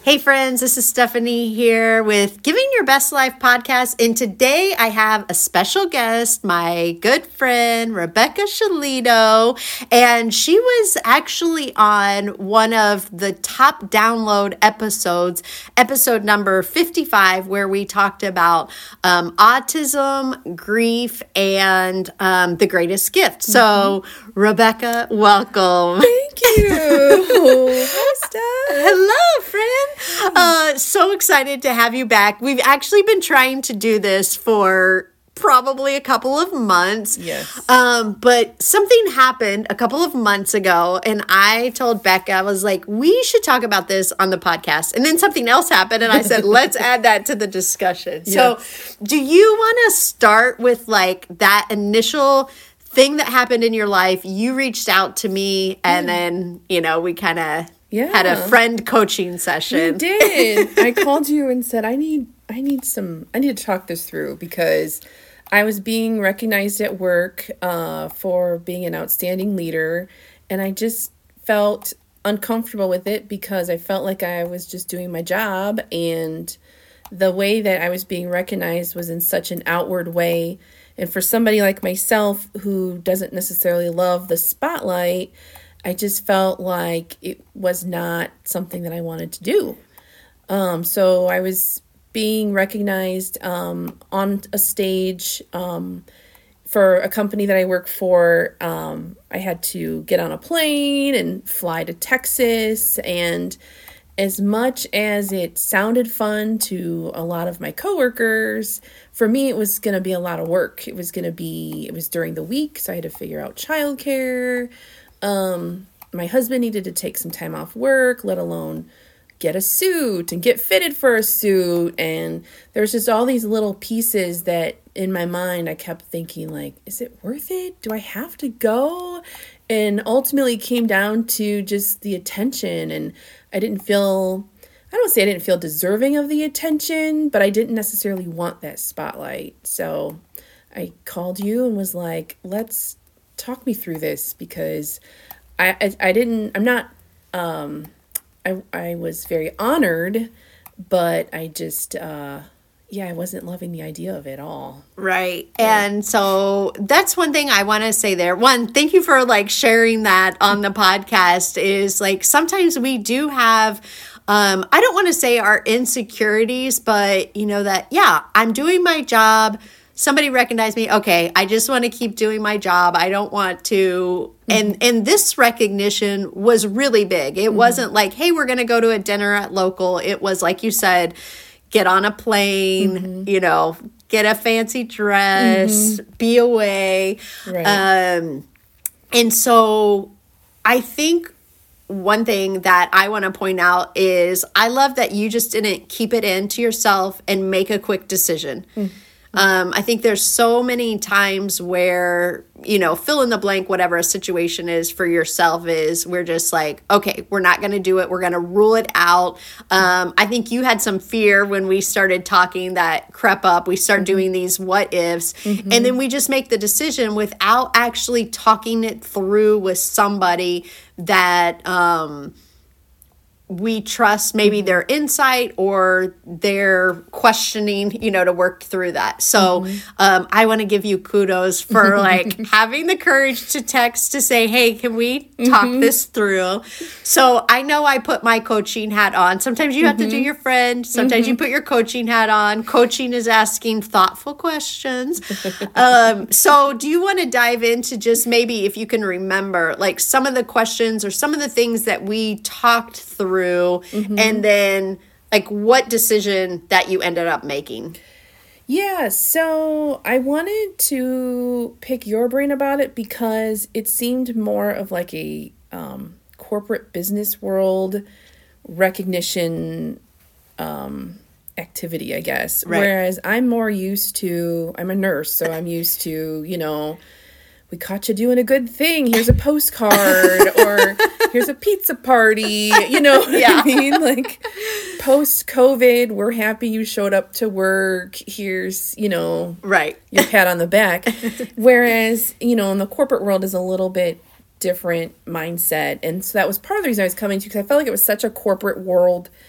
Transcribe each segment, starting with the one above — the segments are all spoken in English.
Hey friends, this is Stephanie here with Giving Your Best Life podcast. And today I have a special guest, my good friend, Rebecca Shalito. And she was actually on one of the top download episodes, episode number 55, where we talked about autism, grief, and the greatest gift. So Rebecca, welcome. Thank you. Hi, Steph. Hello, friend. So excited to have you back. We've actually been trying to do this for probably a couple of months. Yes. But something happened a couple of months ago, and I told Becca, I was like, we should talk about this on the podcast. And then something else happened, and I said, let's add that to the discussion. Yes. So do you want to start with like that initial thing that happened in your life? You reaced out to me, and then, we kind of had a friend coaching session. We did. I called you and said, I need to talk this through because I was being recognized at work for being an outstanding leader, and I just felt uncomfortable with it because I felt like I was just doing my job, and the way that I was being recognized was in such an outward way. And for somebody like myself who doesn't necessarily love the spotlight, I just felt like it was not something that I wanted to do. So I was being recognized on a stage for a company that I work for. I had to get on a plane and fly to Texas. And as much as it sounded fun to a lot of my coworkers, for me, it was going to be a lot of work. It was during the week, so I had to figure out childcare. My husband needed to take some time off work, let alone get a suit and get fitted for a suit. And there's just all these little pieces that in my mind, I kept thinking like, is it worth it? Do I have to go? And ultimately came down to just the attention. And I don't say I didn't feel deserving of the attention, but I didn't necessarily want that spotlight. So I called you and was like, let's talk me through this because I was very honored, but I just, I wasn't loving the idea of it all. Right. Yeah. And so that's one thing I want to say there. One, thank you for like sharing that on the podcast is like, sometimes we do have, I don't want to say our insecurities, but I'm doing my job. Somebody recognized me. Okay, I just want to keep doing my job. I don't want to. And this recognition was really big. It wasn't like, hey, we're going to go to a dinner at local. It was like you said, get on a plane, get a fancy dress, be away. Right. And so I think one thing that I want to point out is I love that you just didn't keep it in to yourself and make a quick decision. I think there's so many times where, fill in the blank, whatever a situation is for yourself is, we're just like, okay, we're not going to do it. We're going to rule it out. I think you had some fear when we started talking that crept up. We start doing these what ifs, and then we just make the decision without actually talking it through with somebody that, we trust maybe their insight or their questioning, to work through that. So I want to give you kudos for like having the courage to text to say, hey, can we talk this through? So I know I put my coaching hat on. Sometimes you have to do your friend. Sometimes you put your coaching hat on. Coaching is asking thoughtful questions. So do you want to dive into just maybe if you can remember like some of the questions or some of the things that we talked through and then like what decision that you ended up making? Yeah, so I wanted to pick your brain about it because it seemed more of like a corporate business world recognition activity, I guess. Right. Whereas I'm a nurse, so I'm used to, we caught you doing a good thing. Here's a postcard or here's a pizza party. You know what I mean? Like post-COVID, we're happy you showed up to work. Here's, right, your pat on the back. Whereas, in the corporate world is a little bit different mindset. And so that was part of the reason I was coming to, because I felt like it was such a corporate world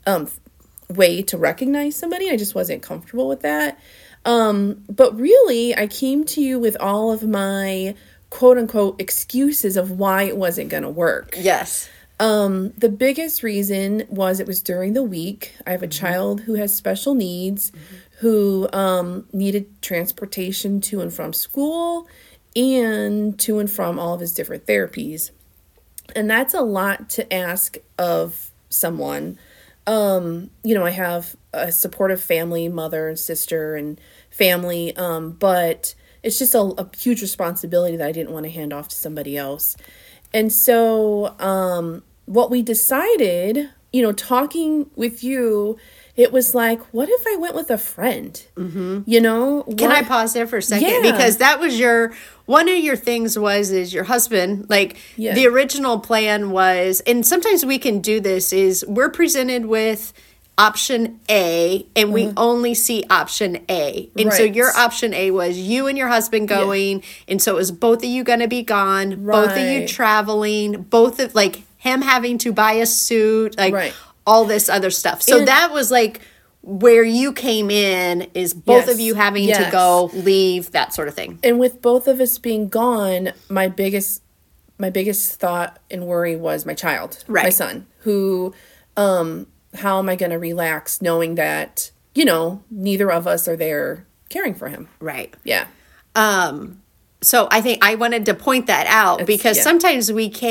way to recognize somebody. I just wasn't comfortable with that. But really, I came to you with all of my quote unquote excuses of why it wasn't going to work. Yes. The biggest reason was it was during the week. I have a child who has special needs, who needed transportation to and from school and to and from all of his different therapies. And that's a lot to ask of someone. I have a supportive family, mother and sister and family, but it's just a huge responsibility that I didn't want to hand off to somebody else. And so what we decided, talking with you, it was like, what if I went with a friend? Mm-hmm. Can I pause there for a second? Yeah. Because that was one of your things is your husband, Yeah. the original plan was, and sometimes we can do this, is we're presented with option A and we only see option A. And so Right. your option A was you and your husband going. And so it was both of you going to be gone, both of you Right. traveling, both of him having to buy a suit, Right. all this other stuff. So And- that was where you came in, is both Yes. of you having to Yes. go, leave, that sort of thing. And with both of us being gone, my biggest thought and worry was my child, my Right. son, who, how am I going to relax knowing that, neither of us are there caring for him? Right. Yeah. So I think I wanted to point that out because yeah. sometimes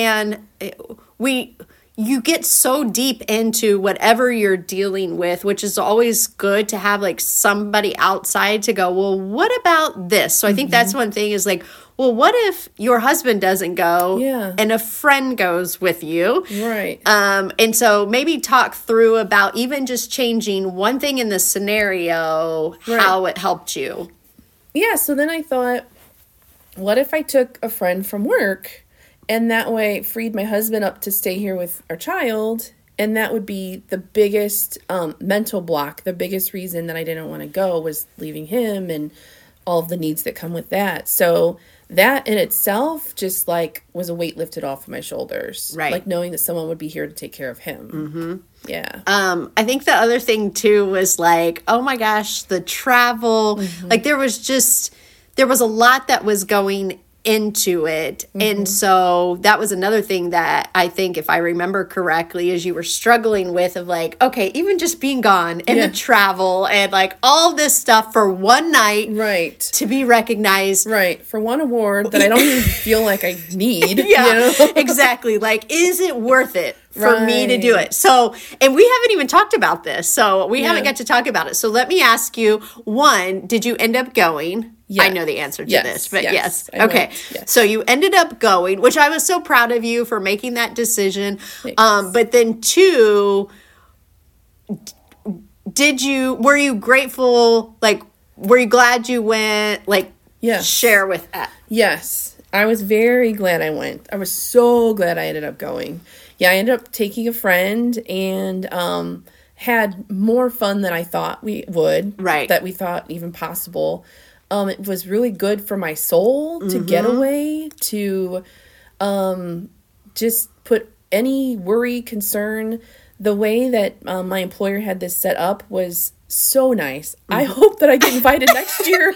you get so deep into whatever you're dealing with, which is always good to have somebody outside to go, well, what about this? So I think that's one thing is well, what if your husband doesn't go Yeah. and a friend goes with you? Right. And so maybe talk through about even just changing one thing in the scenario, how it helped you. Yeah. So then I thought, what if I took a friend from work and that way freed my husband up to stay here with our child? And that would be the biggest mental block. The biggest reason that I didn't want to go was leaving him and all of the needs that come with that. So that in itself just was a weight lifted off of my shoulders. Right. Knowing that someone would be here to take care of him. Mm-hmm. Yeah. I think the other thing too was oh my gosh, the travel, there was a lot that was going into it. And so that was another thing that I think, if I remember correctly, is you were struggling with okay, even just being gone and the travel and all this stuff for one night. Right. To be recognized. Right. For one award that I don't even feel like I need. Yeah, exactly. Is it worth it for me to do it? So, and we haven't even talked about this. So we haven't got to talk about it. So let me ask you, one, did you end up going? Yeah. I know the answer to Yes, this, but yes, yes. I Okay. went, yes. So you ended up going, which I was so proud of you for making that decision. Thanks. But then two, were you grateful? Were you glad you went? Yes. Share with that. Yes. I was very glad I went. I was so glad I ended up going. Yeah, I ended up taking a friend and had more fun than I thought we would. Right. That we thought even possible. It was really good for my soul to get away, to just put any worry, concern. The way that my employer had this set up was so nice. I hope that I get invited next year.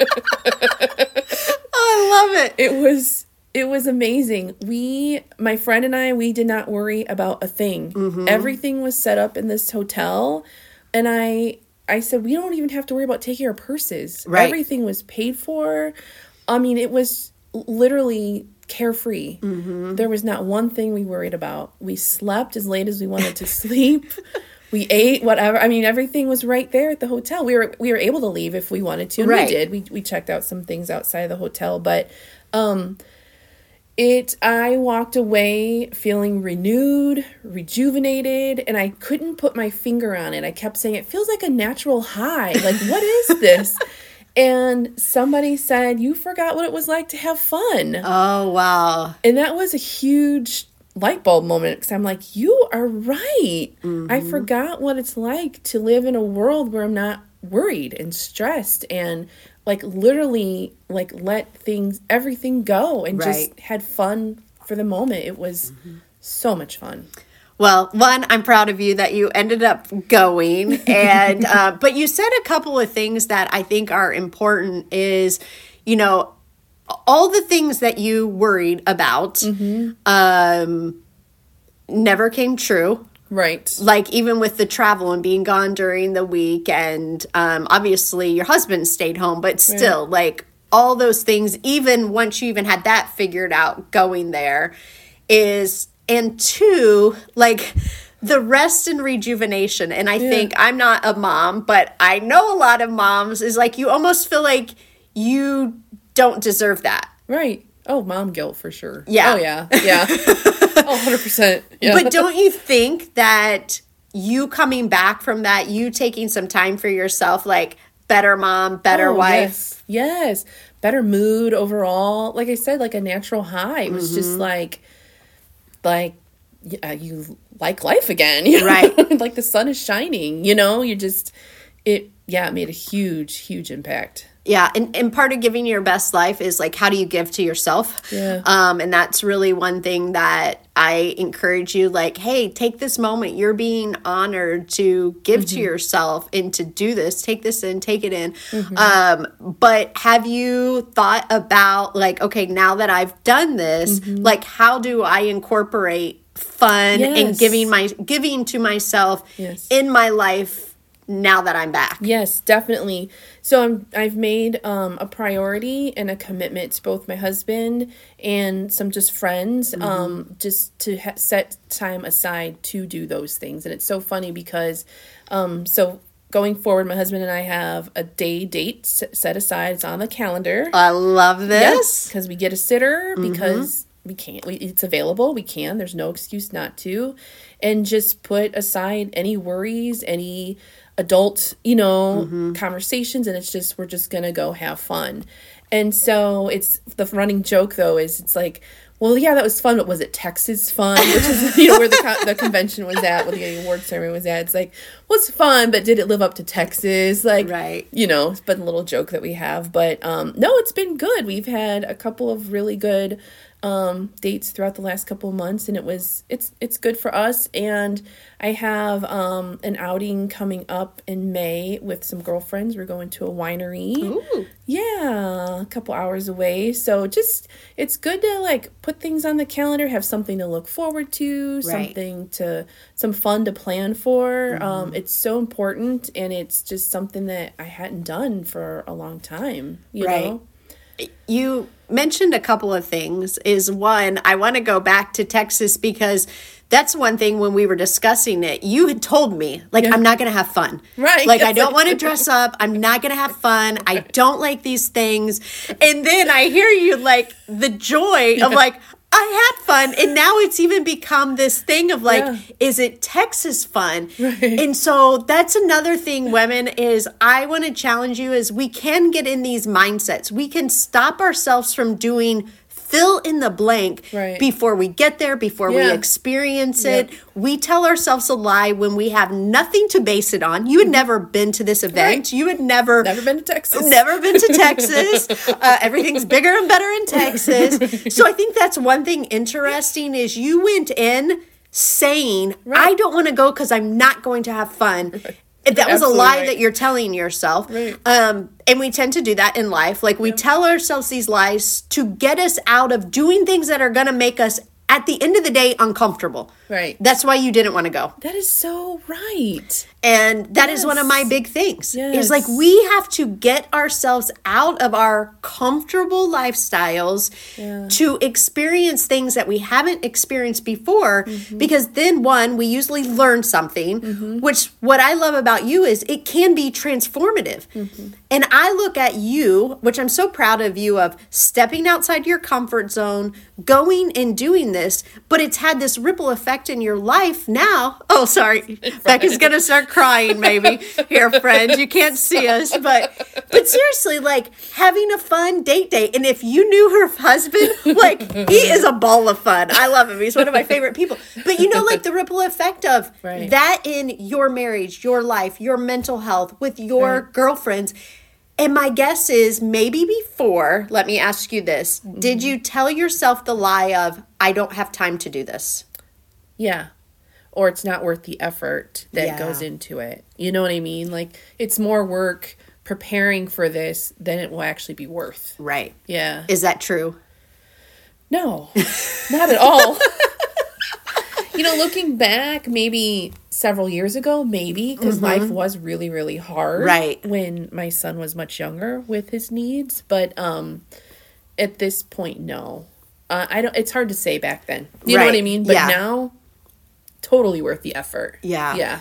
I love it. It was amazing. My friend and I, we did not worry about a thing. Everything was set up in this hotel. And I said, we don't even have to worry about taking our purses. Right. Everything was paid for. I mean, it was literally carefree. There was not one thing we worried about. We slept as late as we wanted to sleep. We ate whatever. I mean, everything was right there at the hotel. We were able to leave if we wanted to. And Right. we did. We checked out some things outside of the hotel, but I walked away feeling renewed, rejuvenated, and I couldn't put my finger on it. I kept saying, it feels like a natural high. What is this? And somebody said, you forgot what it was like to have fun. Oh, wow. And that was a huge light bulb moment, because I'm like, you are right. I forgot what it's like to live in a world where I'm not worried and stressed and literally let everything go and Right. just had fun for the moment. It was so much fun. Well, one, I'm proud of you that you ended up going, and but you said a couple of things that I think are important. Is, you know, all the things that you worried about never came true. Right. Like even with the travel and being gone during the week, and obviously your husband stayed home, but still, like all those things, even once you even had that figured out, going there is. And two, like the rest and rejuvenation. And I think I'm not a mom, but I know a lot of moms is like you almost feel like you don't deserve that. Right. Oh, mom guilt for sure. Yeah. Oh, yeah. Yeah. Oh, 100%. Yeah. But don't you think that you coming back from that, you taking some time for yourself, like better mom, better wife? Yes. Better mood overall. Like I said, like a natural high. It was just like you like life again, you know? Right? Like the sun is shining, you know. It made a huge impact. Yeah, and part of giving your best life is like, how do you give to yourself? Yeah. And that's really one thing that I encourage you, like, hey, take this moment. You're being honored to give to yourself and to do this. Take this in, take it in. But have you thought about like, okay, now that I've done this, like, how do I incorporate fun and giving to myself in my life now that I'm back? Yes, definitely. So I've made a priority and a commitment to both my husband and some just friends, just to set time aside to do those things. And it's so funny because, so going forward, my husband and I have a date set aside. It's on the calendar. I love this. Because we get a sitter because we can't. It's available. We can. There's no excuse not to. And just put aside any worries, any adult, you know, conversations, and we're just gonna go have fun. And so it's the running joke though is it's like, well, yeah, that was fun, but was it Texas fun? Which is, you know, where the convention was at, where the award ceremony was at. It's like, well, it's fun, but did it live up to Texas? Like, right. You know, it's been a little joke that we have, but no, it's been good. We've had a couple of really good dates throughout the last couple of months, and it's good for us. And I have an outing coming up in May with some girlfriends. We're going to a winery. Ooh. Yeah, a couple hours away. So it's good to like put things on the calendar, have something to look forward to, some fun to plan for. It's so important, and it's just something that I hadn't done for a long time, you know? You mentioned a couple of things. Is one, I want to go back to Texas because that's one thing when we were discussing it, you had told me, like, I'm not going to have fun. Right. Like, I don't want to dress up. I'm not going to have fun. I don't like these things. And then I hear you, like, the joy of, like, I had fun. And now it's even become this thing of like, is it Texas fun? Right. And so that's another thing, women, is I want to challenge you is we can get in these mindsets. We can stop ourselves from doing fill in the blank before we get there, before we experience it. We tell ourselves a lie when we have nothing to base it on. You had never been to this event. You had never been to Texas. Never been to Texas. Everything's bigger and better in Texas. So I think that's one thing interesting is you went in saying, I don't want to go because I'm not going to have fun. That was a lie that you're telling yourself. Right. And we tend to do that in life. Like we tell ourselves these lies to get us out of doing things that are going to make us, at the end of the day, uncomfortable. Right. That's why you didn't want to go. That is so right. And that is one of my big things. Yes. Is like we have to get ourselves out of our comfortable lifestyles to experience things that we haven't experienced before. Because then, one, we usually learn something, which what I love about you is it can be transformative. And I look at you, which I'm so proud of you, of stepping outside your comfort zone, going and doing this, but it's had this ripple effect in your life now. Oh, sorry. Becca's going to start crying maybe. Here, friends, you can't see us. But seriously, like having a fun date day. And if you knew her husband, like he is a ball of fun. I love him. He's one of my favorite people. But you know, like the ripple effect of that in your marriage, your life, your mental health with your girlfriends. And my guess is maybe before, let me ask you this. Did you tell yourself the lie of, I don't have time to do this? Yeah. or it's not worth the effort that Yeah. goes into it. You know what I mean? Like, it's more work preparing for this than it will actually be worth. Right. Yeah. Is that true? No, not at all. Looking back, maybe several years ago, maybe, because life was really, really hard. Right. When my son was much younger with his needs. But at this point, no. It's hard to say back then. You know what I Right. mean? But Yeah. now, totally worth the effort. Yeah. Yeah.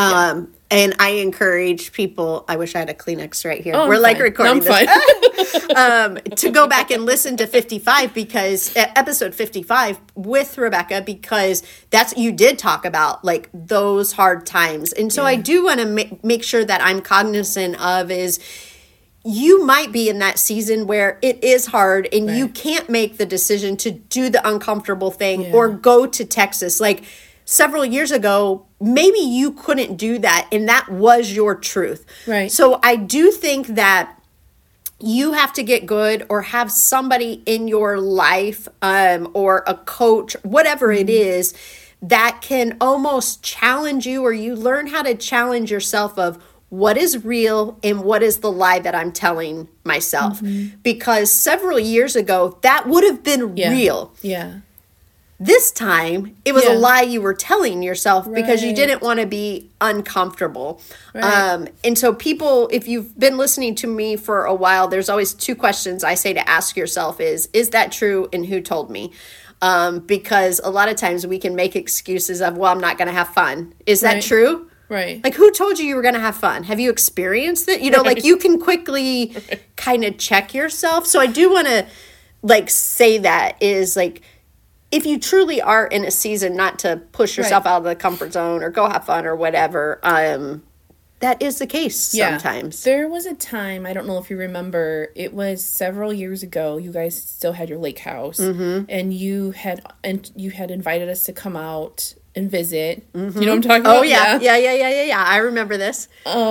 And I encourage people, I wish I had a Kleenex right here. Oh, We're I'm like fine. recording No, I'm this. fine. To go back and listen to 55 because episode 55 with Rebecca, because you did talk about like those hard times. And so I do want to make sure that I'm cognizant of is you might be in that season where it is hard and you can't make the decision to do the uncomfortable thing or go to Texas. Like several years ago, maybe you couldn't do that and that was your truth. Right. So I do think that you have to get good or have somebody in your life or a coach, whatever it is, that can almost challenge you, or you learn how to challenge yourself of what is real and what is the lie that I'm telling myself. Because several years ago, that would have been real. Yeah. This time, it was a Yeah. lie you were telling yourself because you Right. didn't want to be uncomfortable. Right. And so people, if you've been listening to me for a while, there's always two questions I say to ask yourself is that true and who told me? Because a lot of times we can make excuses of, well, I'm not going to have fun. Is that Right. true? Right. Like, who told you were going to have fun? Have you experienced it? Like you can quickly kind of check yourself. So I do want to like say that is like, if you truly are in a season, not to push yourself out of the comfort zone or go have fun or whatever, that is the case sometimes. There was a time, I don't know if you remember, it was several years ago, you guys still had your lake house, and you had invited us to come out and visit. You know what I'm talking about? Oh, yeah. Yeah. I remember this.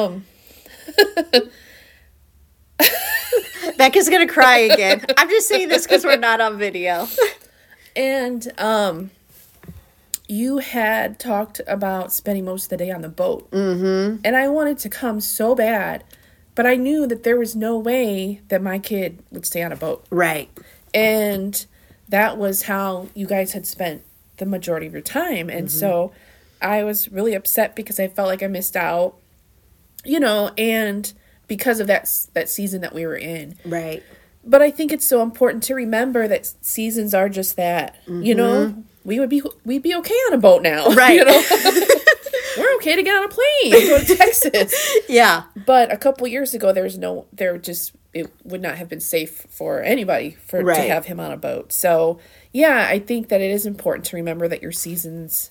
Becca's going to cry again. I'm just saying this because we're not on video. And you had talked about spending most of the day on the boat. Mm-hmm. And I wanted to come so bad, but I knew that there was no way that my kid would stay on a boat. Right. And that was how you guys had spent the majority of your time. And so I was really upset because I felt like I missed out, and because of that season that we were in. Right. But I think it's so important to remember that seasons are just that. We'd be okay on a boat now. Right. We're okay to get on a plane and go to Texas. Yeah. But a couple years ago, it would not have been safe for anybody to have him on a boat. So yeah, I think that it is important to remember that your seasons,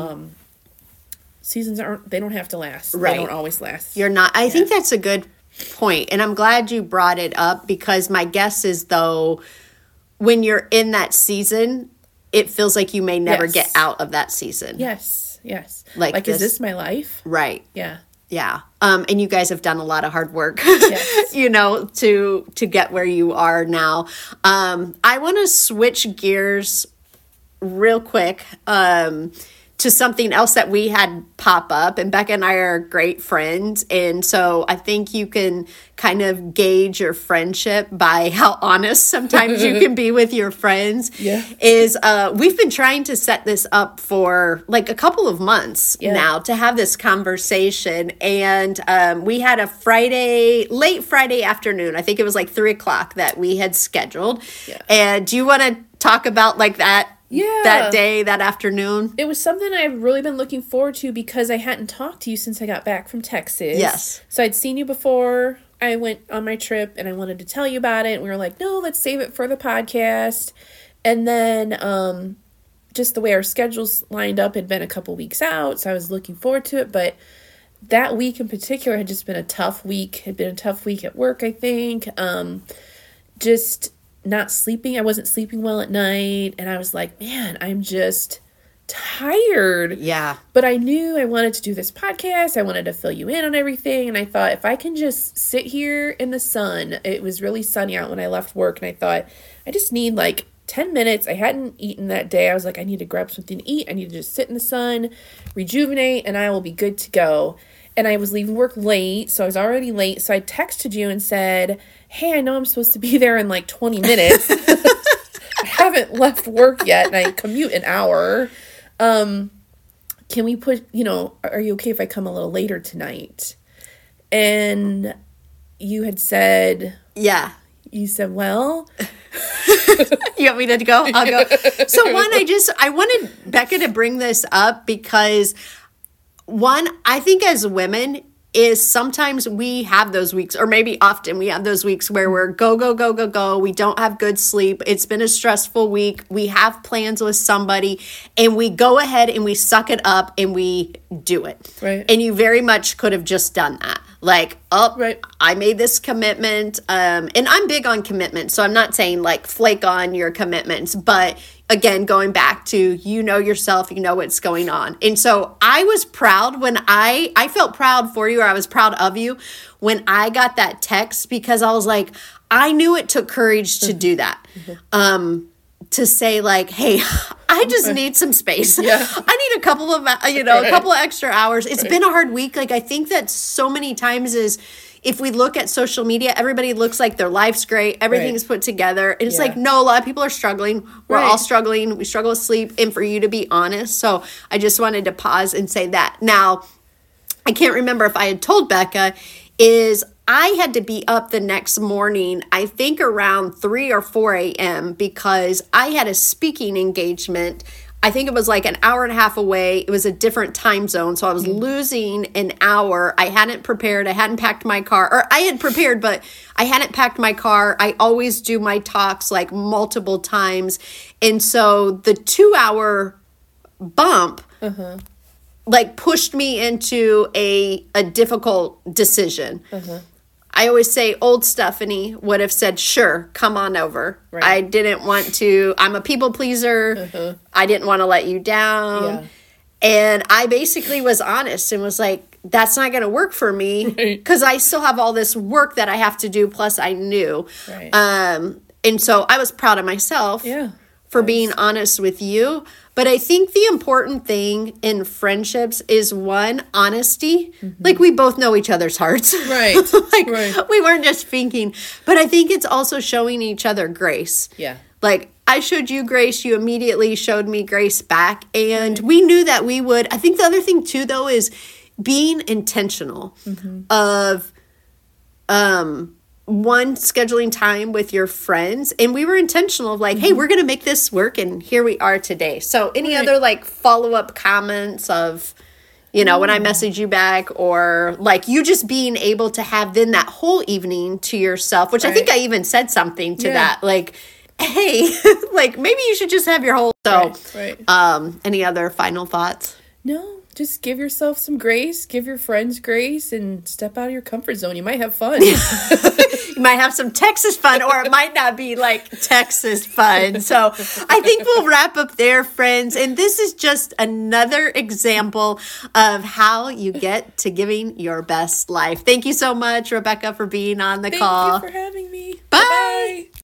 they don't have to last. Right. They don't always last. You're not. I think that's a good point. And I'm glad you brought it up because my guess is, though, when you're in that season, it feels like you may never get out of that season. Yes. Like is this my life? Right. Yeah. Yeah. And you guys have done a lot of hard work, Yes. to get where you are now. I want to switch gears real quick to something else that we had pop up, and Becca and I are great friends. And so I think you can kind of gauge your friendship by how honest sometimes you can be with your friends. Yeah. We've been trying to set this up for like a couple of months now to have this conversation. And we had a late Friday afternoon, I think it was like 3:00 that we had scheduled. Yeah. And do you want to talk about like that? Yeah. That day, that afternoon. It was something I've really been looking forward to because I hadn't talked to you since I got back from Texas. Yes. So I'd seen you before I went on my trip and I wanted to tell you about it. And we were like, no, let's save it for the podcast. And then just the way our schedules lined up had been a couple weeks out. So I was looking forward to it. But that week in particular had just been a tough week. Had been a tough week at work, I think. Just not sleeping. I wasn't sleeping well at night. And I was like, man, I'm just tired. Yeah. But I knew I wanted to do this podcast. I wanted to fill you in on everything. And I thought if I can just sit here in the sun, it was really sunny out when I left work. And I thought I just need like 10 minutes. I hadn't eaten that day. I was like, I need to grab something to eat. I need to just sit in the sun, rejuvenate, and I will be good to go. And I was leaving work late, so I was already late. So I texted you and said, hey, I know I'm supposed to be there in like 20 minutes. I haven't left work yet, and I commute an hour. Can we put, are you okay if I come a little later tonight? And you had said... Yeah. You said, well... You want me to go? I'll go. So I wanted Becca to bring this up because... One, I think as women is sometimes we have those weeks, or maybe often we have those weeks where we're go, go, go, go, go. We don't have good sleep. It's been a stressful week. We have plans with somebody and we go ahead and we suck it up and we do it. Right. And you very much could have just done that. Like, right. I made this commitment. And I'm big on commitment. So I'm not saying like flake on your commitments, but again, going back to, yourself, what's going on. And so I was proud when I felt proud for you, or I was proud of you when I got that text, because I was like, I knew it took courage to do that. To say like, hey, I just need some space. Yeah. I need a couple of, a couple of extra hours. It's been a hard week. Like, I think that so many times is, if we look at social media, everybody looks like their life's great. Everything's put together. And it's like, no, a lot of people are struggling. We're all struggling. We struggle with sleep. And for you to be honest. So I just wanted to pause and say that. Now, I can't remember if I had told Becca, is I had to be up the next morning, I think around 3 or 4 a.m. because I had a speaking engagement. I think it was like an hour and a half away. It was a different time zone. So I was losing an hour. I hadn't prepared. I hadn't packed my car. Or I had prepared, but I hadn't packed my car. I always do my talks like multiple times. And so the 2-hour bump like pushed me into a difficult decision. I always say old Stephanie would have said, sure, come on over. Right. I didn't want to, I'm a people pleaser. I didn't want to let you down. Yeah. And I basically was honest and was like, that's not going to work for me because I still have all this work that I have to do. Plus I knew. Right. And so I was proud of myself for being honest with you. But I think the important thing in friendships is, one, honesty. Like, we both know each other's hearts. Right. We weren't just thinking. But I think it's also showing each other grace. Yeah. Like, I showed you grace. You immediately showed me grace back. And we knew that we would. I think the other thing, too, though, is being intentional of one, scheduling time with your friends, and we were intentional of like, hey, we're going to make this work, and here we are today. So any other like follow-up comments of, when I message you back, or like you just being able to have then that whole evening to yourself, which I think I even said something to that, like, hey, like maybe you should just have your whole, any other final thoughts? No. Just give yourself some grace, give your friends grace, and step out of your comfort zone. You might have fun. You might have some Texas fun, or it might not be like Texas fun. So I think we'll wrap up there, friends. And this is just another example of how you get to giving your best life. Thank you so much, Rebecca, for being on the call. Thank you for having me. Bye. Bye-bye.